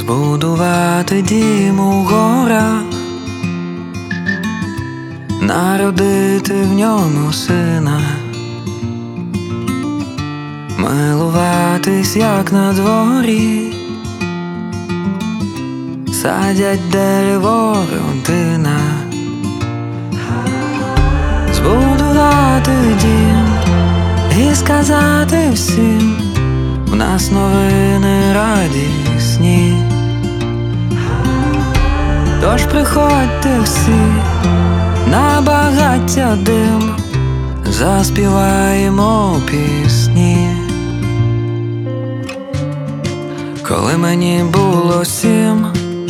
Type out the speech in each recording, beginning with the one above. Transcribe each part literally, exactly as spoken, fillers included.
Збудувати дім у горах, народити в ньому сина, милуватись, як на дворі садять дерево родина. Збудувати дім і сказати всім: в нас новини радісні. Тож приходьте всі на багаття дим, заспіваємо пісні. Коли мені було сім,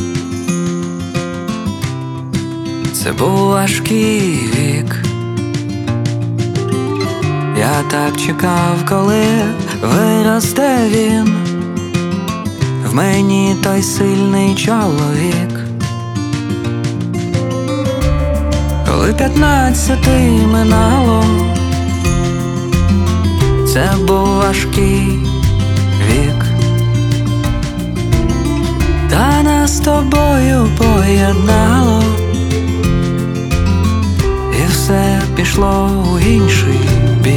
це був важкий вік. Я так чекав, коли виросте він, в мені той сильний чоловік. Коли п'ятнадцяти минало, це був важкий вік. Та нас з тобою поєднало, і все пішло у інший бік.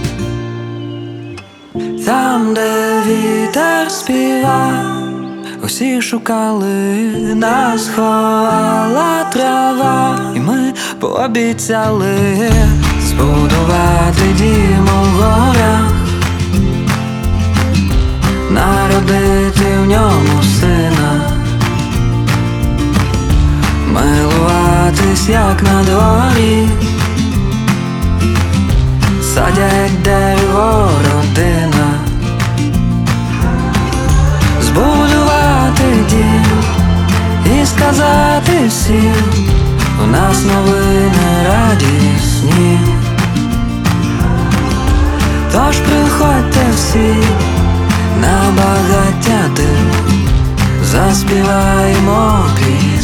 Там, де вітер співав, усі шукали, нас ховала трава, і ми пообіцяли збудувати дім у горах, народити в ньому сина, милуватись, як на дворі садять дерево родина. Збудувати дім і сказати всім: у нас новини радісні. Тож приходьте всі на багаття дим, заспіваємо пісні.